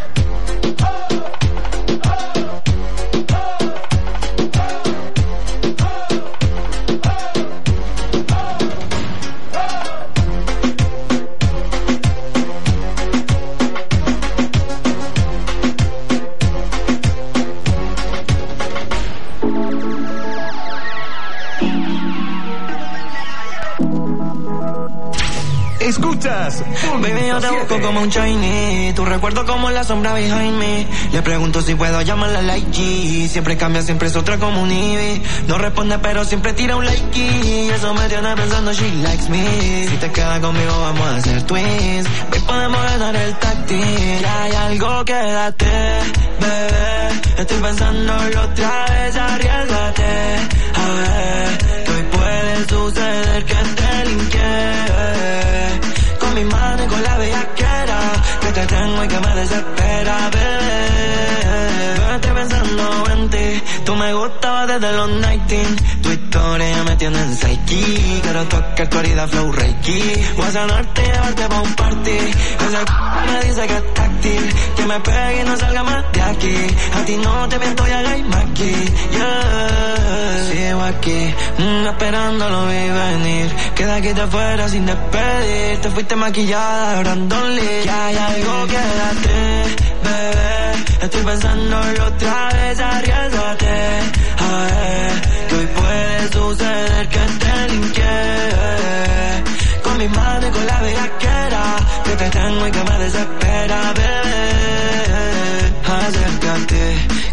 S5: Escuchas
S11: Baby, yo te busco como un shiny. Tu recuerdo como la sombra behind me. Le pregunto si puedo llamarla like G. Siempre cambia, siempre es otra como un Ivy. No responde pero siempre tira un like y eso me tiene pensando she likes me. Si te quedas conmigo vamos a hacer twins. Hoy podemos ganar el táctil. Ya hay algo, quédate, bebé. Estoy pensándolo otra vez, arriesgate. A ver, que hoy puede suceder que te linke. Con mi mano y con la bellaquera que te tengo y que me desespera, bebé. Estoy pensando en ti. Tú me gustabas desde los 19. Tu historia me tiene en psyche. Quiero tocar tu herida flow reiki. Voy a sanarte y llevarte pa' un party. Ese me dice que es táctil. Que me pegue y no salga más de aquí. A ti no te miento y hagáis aquí. Yeah. Sigo aquí, esperando lo vi venir. Que de aquí te fuera sin despedir. Te fuiste maquillada, Brandon Lee. Ya hay algo, quédate, bebé. Estoy pensándolo otra vez, arriesgate. A ver, que hoy puede suceder que te linke. Con mis manos y con la bellaquera que te tengo y que me desespera, bebé. Acércate,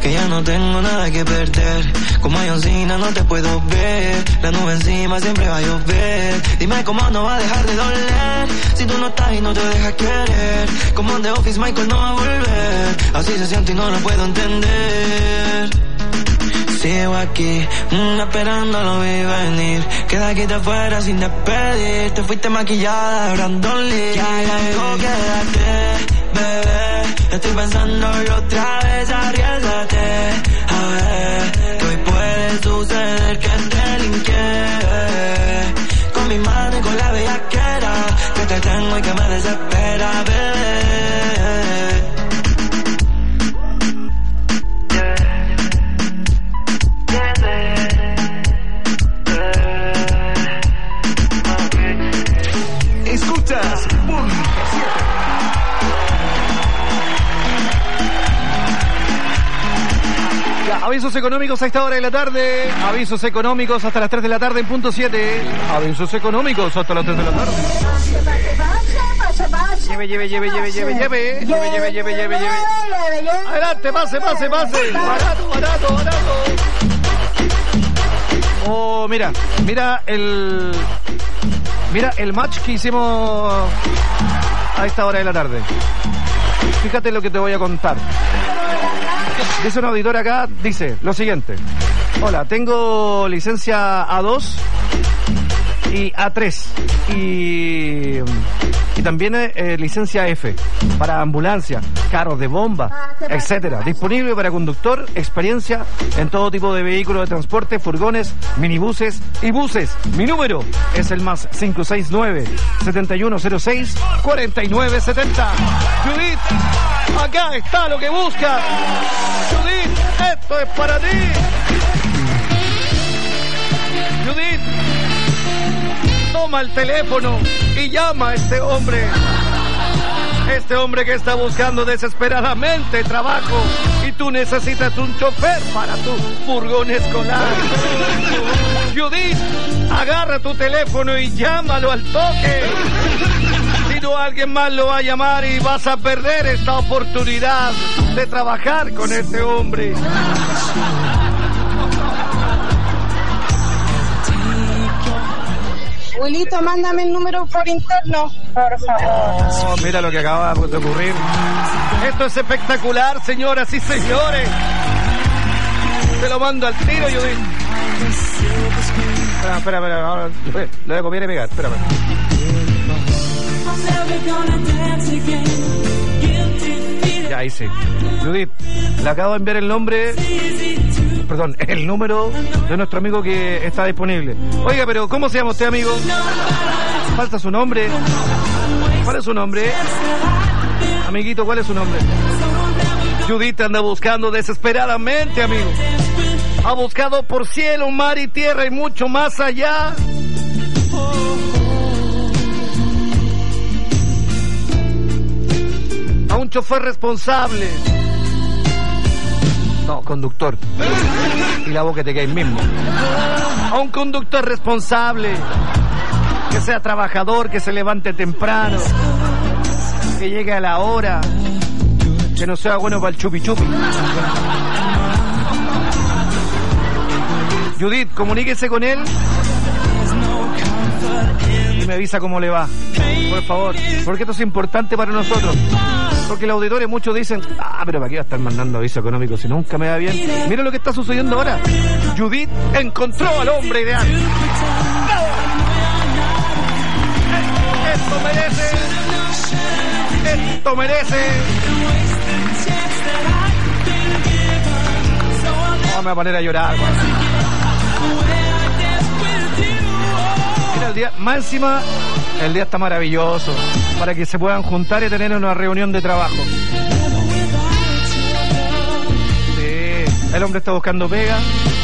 S11: que ya no tengo nada que perder. Como Johncina no te puedo ver, la nube encima siempre va a llover. Dime cómo no va a dejar de doler, si tú no estás y no te dejas querer. Como en The Office Michael no va a volver, así se siente y no lo puedo entender. Sigo aquí, esperando lo vi venir. Queda aquí te fuera sin despedir. Te fuiste maquillada, Brandon Lee. Ya llegó, quédate, bebé. Estoy pensándolo otra vez, arriésgate. A ver, que hoy puede suceder que te linké. Con mi mano y con la bellaquera, que te tengo y que me desespera, bebé.
S5: Escuchas Punto 7.
S9: Ya, avisos económicos a esta hora de la tarde. Avisos económicos hasta las 3 de la tarde en Punto 7. Avisos económicos hasta las 3 de la tarde. Lleve. Adelante, pase. Barato. Oh, mira el match que hicimos a esta hora de la tarde. Fíjate lo que te voy a contar. Dice un auditor acá, dice lo siguiente. Hola, tengo licencia A2 y A3 y también licencia F para ambulancia, carros de bomba, etcétera. Disponible para conductor, experiencia en todo tipo de vehículos de transporte, furgones, minibuses y buses. Mi número es el más 569-7106-4970. Judith, acá está lo que buscas. Judith, esto es para ti. Judith, toma el teléfono y llama a este hombre que está buscando desesperadamente trabajo y tú necesitas un chofer para tu furgón escolar. Judith, agarra tu teléfono y llámalo al toque. Si no, alguien más lo va a llamar y vas a perder esta oportunidad de trabajar con este hombre.
S12: Abuelito, mándame el número por interno, por favor.
S9: Oh, mira lo que acaba de ocurrir. Esto es espectacular, señoras y señores. Te lo mando al tiro, Judith. Espera. Ahora, le voy a copiar y pegar. Espera. Ya, ahí sí. Judith, le acabo de enviar el número de nuestro amigo que está disponible. Oiga, pero ¿cómo se llama usted, amigo? Falta su nombre. ¿Cuál es su nombre? Amiguito, ¿cuál es su nombre? Judith anda buscando desesperadamente, amigo. Ha buscado por cielo, mar y tierra y mucho más allá. A un chofer responsable. No, conductor. Y la boca te cae mismo. A un conductor responsable. Que sea trabajador, que se levante temprano. Que llegue a la hora. Que no sea bueno para el chupi chupi. Judith, comuníquese con él y me avisa cómo le va, por favor, porque esto es importante para nosotros. Porque los auditores muchos dicen, pero ¿para qué va a estar mandando aviso económico si nunca me va bien? Mira lo que está sucediendo ahora. Judith encontró al hombre ideal. Esto merece. Me va a poner a llorar. Mira, el día, más encima, el día está maravilloso para que se puedan juntar y tener una reunión de trabajo. Sí, el hombre está buscando pega.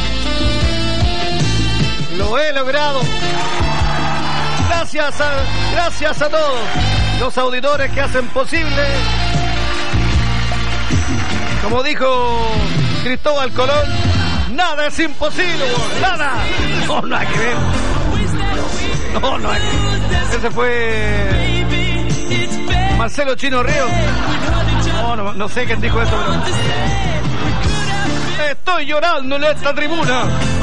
S9: Lo he logrado. Gracias a todos los auditores que hacen posible. Como dijo Cristóbal Colón, nada es imposible, nada. No, nada que ver. No, nada que ver. Ese fue Marcelo Chino Río. No sé quién dijo eso, pero estoy llorando en esta tribuna.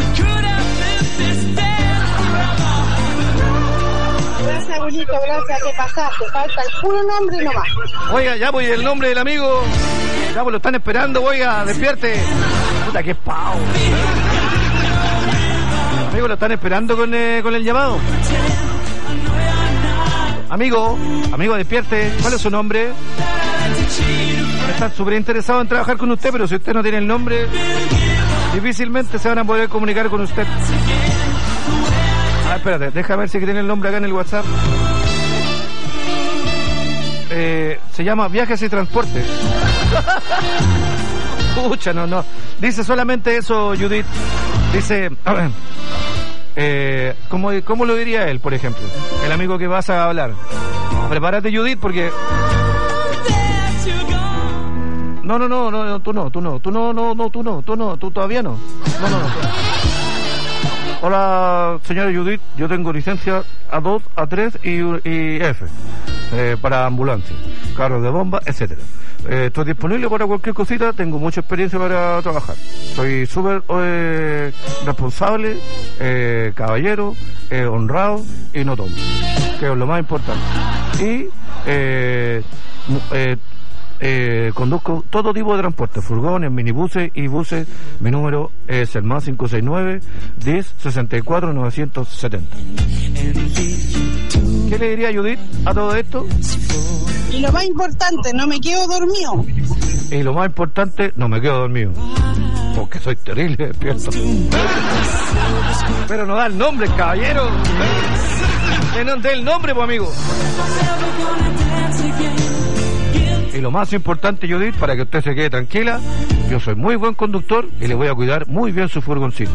S12: Gracias, abuelito, gracias, te pasaste. Falta el puro nombre nomás.
S9: Oiga, ya voy, el nombre del amigo. Ya pues lo están esperando, oiga, despierte. Puta, qué pavo. Amigo, lo están esperando con el llamado. Amigo, despierte. ¿Cuál es su nombre? Están súper interesados en trabajar con usted, pero si usted no tiene el nombre, difícilmente se van a poder comunicar con usted. Ah, espérate, déjame ver si tiene el nombre acá en el WhatsApp. Se llama Viajes y Transportes. Pucha, no. Dice solamente eso, Judith. Dice, ¿cómo lo diría él, por ejemplo? El amigo que vas a hablar. Prepárate, Judith, porque... No, tú todavía no. No. Hola, señora Judith, yo tengo licencia A2, A3 y F para ambulancia, carros de bomba, etcétera. Estoy disponible para cualquier cosita, tengo mucha experiencia para trabajar. Soy súper responsable, caballero, honrado y no tomo, que es lo más importante. Y conduzco todo tipo de transporte, furgones, minibuses y buses. Mi número es el más 569 10 64 970. ¿Qué le diría Judith a todo esto?
S12: Y lo más importante, no me quedo dormido.
S9: Y lo más importante, no me quedo dormido, porque soy terrible despierto. Pero no da el nombre, caballero. No dé el nombre, pues, amigo. Y lo más importante, Judith, para que usted se quede tranquila, yo soy muy buen conductor y le voy a cuidar muy bien su furgoncito.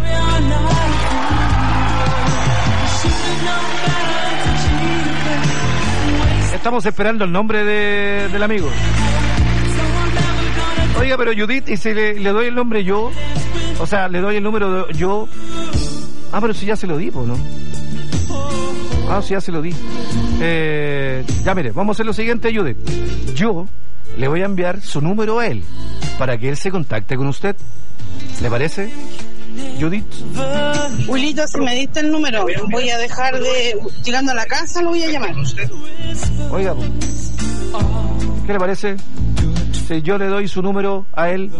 S9: Estamos esperando el nombre del amigo. Oiga, pero Judith, ¿y si le doy el nombre yo? O sea, le doy el número de yo. Ah, pero si ya se lo di, ¿no? Ah, sí, ya se lo di. Ya mire, vamos a hacer lo siguiente, Judith. Yo le voy a enviar su número a él para que él se contacte con usted. ¿Le parece, Judith?
S12: Wilito, si me diste el número, voy a dejar de... Llegando a la casa lo voy a llamar.
S9: Oiga, ¿qué le parece si yo le doy su número a él?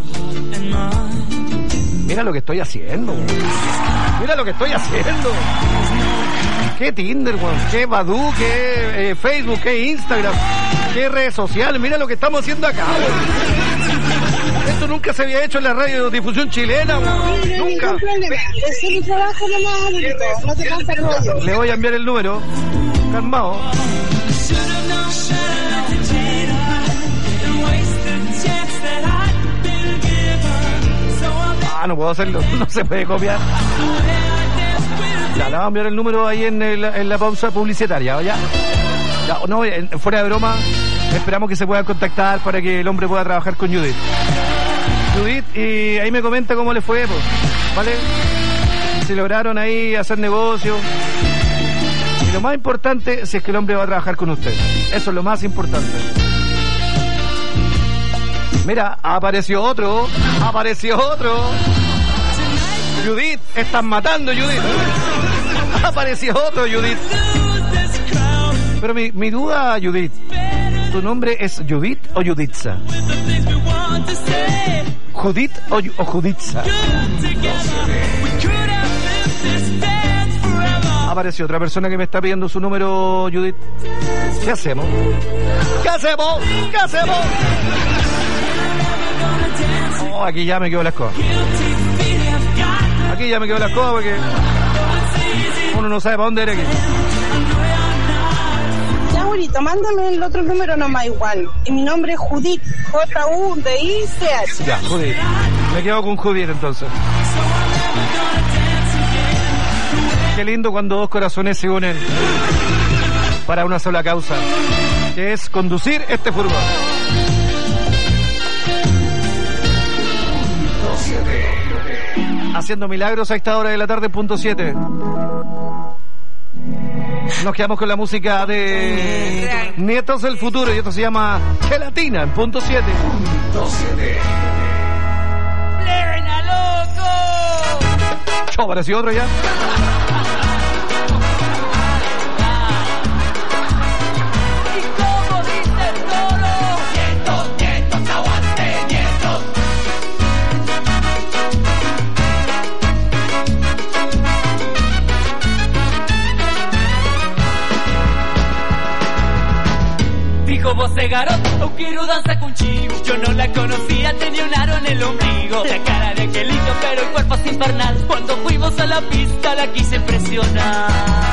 S9: Mira lo que estoy haciendo. Mira lo que estoy haciendo. Qué Tinder, weón, qué Badoo, qué Facebook, qué Instagram, qué redes sociales. Mira lo que estamos haciendo acá, weón. Esto nunca se había hecho en la radiodifusión chilena, weón. Nunca.
S12: Es mi trabajo nomás, abuelito. No te canses el rollo.
S9: Le voy a enviar el número. Calmado. Ah, no puedo hacerlo. No se puede copiar. Ya, le vamos a enviar el número ahí en la pausa publicitaria, ¿ya? Ya, no, fuera de broma, esperamos que se puedan contactar para que el hombre pueda trabajar con Judith. Judith, y ahí me comenta cómo le fue, pues, ¿vale? Si lograron ahí hacer negocio. Y lo más importante, si es que el hombre va a trabajar con usted. Eso es lo más importante. Mira, apareció otro. Judith, están matando, Judith. Apareció otro, Judith. Pero mi duda, Judith, ¿tu nombre es Judith o Juditza? ¿Judith o Juditza? Apareció otra persona que me está pidiendo su número, Judith. ¿Qué hacemos? Oh, aquí ya me quedo las cosas. Porque uno no sabe para dónde eres aquí.
S12: Ya, abuelito, mándame el otro número nomás igual. Y mi nombre es Judith, J-U-D-I-C-H.
S9: Ya, Judith. Me quedo con Judith entonces. Qué lindo cuando dos corazones se unen para una sola causa, que es conducir este furgón. Haciendo milagros a esta hora de la tarde, punto 7. Nos quedamos con la música de Nietos del Futuro y esto se llama Gelatina en punto 7.
S10: Blaring alone.
S9: Oh, apareció otro ya.
S7: Voce garoto, eu quiero danzar contigo. Yo no la conocía, tenía un aro en el ombligo. La cara de angelito, pero el cuerpo es infernal. Cuando fuimos a la pista la quise impresionar.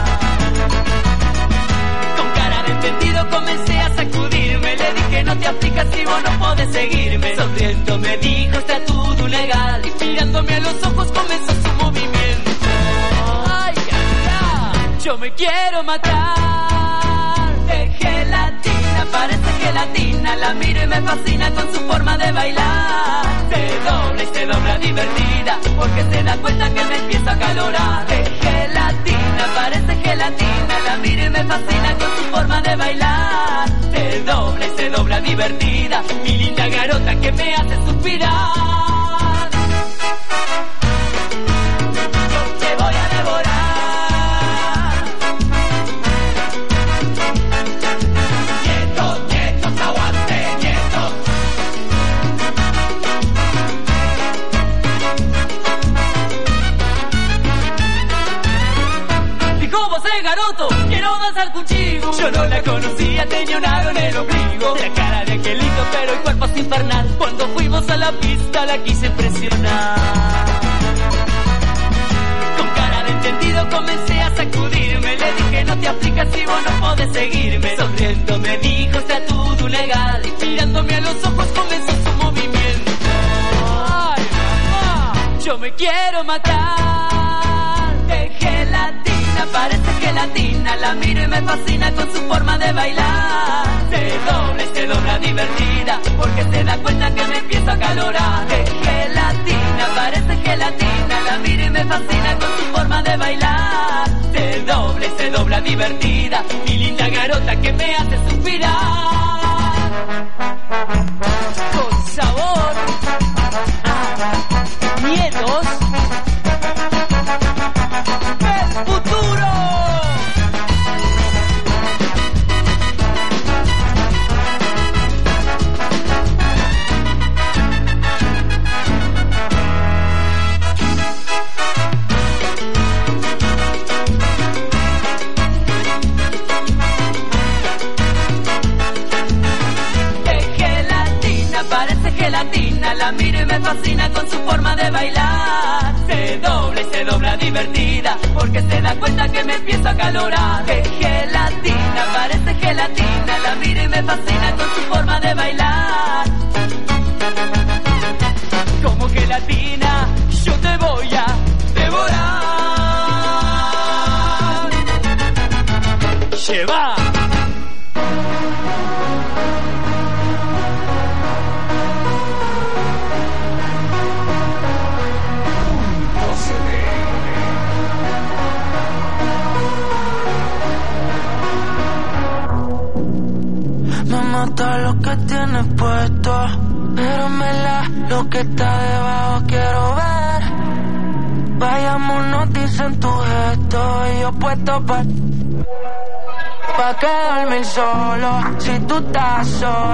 S7: Con cara de entendido comencé a sacudirme. Le dije no te aplicas si vos no podés seguirme. Sonriendo me dijo está todo legal. Y mirándome a los ojos comenzó su movimiento. Ay, ay, ay, yo me quiero matar de gelatina. Parece gelatina, la miro y me fascina con su forma de bailar. Se dobla divertida, porque se da cuenta que me empieza a calorar. Es gelatina, parece gelatina, la miro y me fascina con su forma de bailar. Se dobla divertida, mi linda garota que me hace suspirar. Yo te voy a devorar. Garoto, quiero danzar contigo. Yo no la conocía, tenía un aro en el ombligo. La cara de angelito, pero el cuerpo es infernal. Cuando fuimos a la pista la quise impresionar. Con cara de entendido comencé a sacudirme. Le dije no te aplicas si vos no podés seguirme. Sonriendo me dijo está todo legal. Y mirándome a los ojos comenzó su movimiento. Ay, mamá, yo me quiero matar de gelatina. Parece gelatina, la miro y me fascina con su forma de bailar. Se dobla divertida, porque se da cuenta que me empiezo a calorar. Es gelatina, parece gelatina, la miro y me fascina con su forma de bailar. Se dobla divertida, mi linda garota que me hace suspirar. Con sabor a nietos. ¡Futuro! Parece gelatina, la miro y me fascina con su forma de bailar. Se dobla divertida, porque se da cuenta que me empiezo a calorar. Es gelatina, parece gelatina, la miro y me fascina con su forma de bailar. Como gelatina, yo te voy a devorar. Lleva.
S11: Me mata lo que tienes puesto, pero en verdad lo que está debajo quiero ver. Vayámonos, dicen tu gesto, y yo puesto pa' quedarme solo, si tú estás solo.